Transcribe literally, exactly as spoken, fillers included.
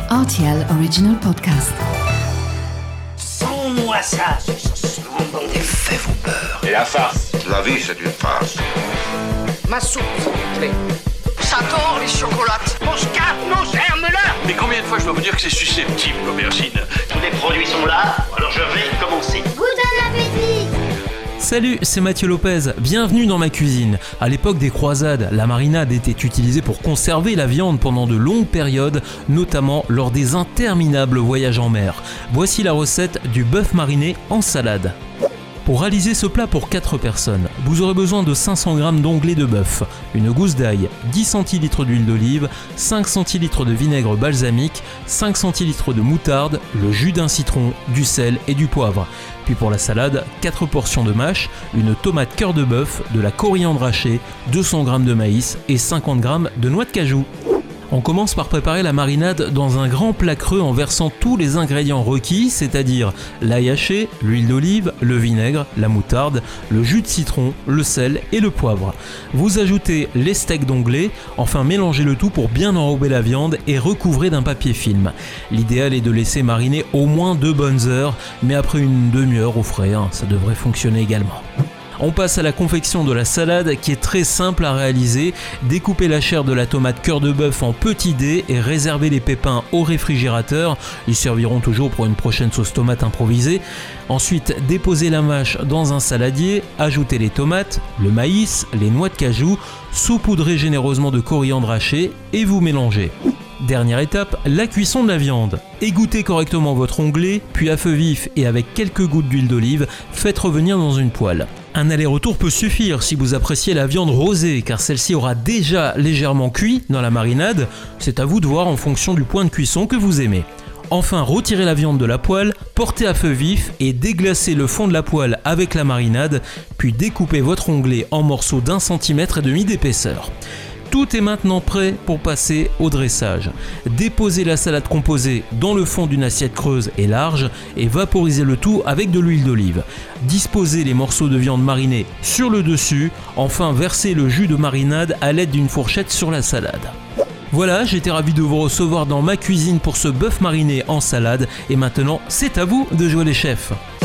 R T L Original Podcast. Sans-moi ça, c'est bon. Les faits vont peur. Et la farce? La vie, c'est une farce. Ma soupe, s'il vous plaît. J'adore les chocolates. Mon scarpe, mon germe-là. Mais combien de fois je dois vous dire que c'est susceptible, l'aubergine? Tous les produits sont là, alors je vais commencer. Bon appétit! Salut, c'est Mathieu Lopez, bienvenue dans ma cuisine. À l'époque des croisades, la marinade était utilisée pour conserver la viande pendant de longues périodes, notamment lors des interminables voyages en mer. Voici la recette du bœuf mariné en salade. Pour réaliser ce plat pour quatre personnes, vous aurez besoin de cinq cents grammes d'onglet de bœuf, une gousse d'ail, dix centilitres d'huile d'olive, cinq centilitres de vinaigre balsamique, cinq centilitres de moutarde, le jus d'un citron, du sel et du poivre. Puis pour la salade, quatre portions de mâche, une tomate cœur de bœuf, de la coriandre hachée, deux cents grammes de maïs et cinquante grammes de noix de cajou. On commence par préparer la marinade dans un grand plat creux en versant tous les ingrédients requis, c'est-à-dire l'ail haché, l'huile d'olive, le vinaigre, la moutarde, le jus de citron, le sel et le poivre. Vous ajoutez les steaks d'onglet, enfin mélangez le tout pour bien enrober la viande et recouvrez d'un papier film. L'idéal est de laisser mariner au moins deux bonnes heures, mais après une demi-heure au frais, hein, ça devrait fonctionner également. On passe à la confection de la salade qui est très simple à réaliser. Découpez la chair de la tomate cœur de bœuf en petits dés et réservez les pépins au réfrigérateur. Ils serviront toujours pour une prochaine sauce tomate improvisée. Ensuite, déposez la mâche dans un saladier, ajoutez les tomates, le maïs, les noix de cajou, saupoudrez généreusement de coriandre hachée et vous mélangez. Dernière étape, la cuisson de la viande. Égouttez correctement votre onglet, puis à feu vif et avec quelques gouttes d'huile d'olive, faites revenir dans une poêle. Un aller-retour peut suffire si vous appréciez la viande rosée, car celle-ci aura déjà légèrement cuit dans la marinade. C'est à vous de voir en fonction du point de cuisson que vous aimez. Enfin, retirez la viande de la poêle, portez à feu vif et déglacez le fond de la poêle avec la marinade, puis découpez votre onglet en morceaux d'un centimètre et demi d'épaisseur. Tout est maintenant prêt pour passer au dressage. Déposez la salade composée dans le fond d'une assiette creuse et large et vaporisez le tout avec de l'huile d'olive. Disposez les morceaux de viande marinée sur le dessus. Enfin, versez le jus de marinade à l'aide d'une fourchette sur la salade. Voilà, j'étais ravi de vous recevoir dans ma cuisine pour ce bœuf mariné en salade. Et maintenant, c'est à vous de jouer les chefs.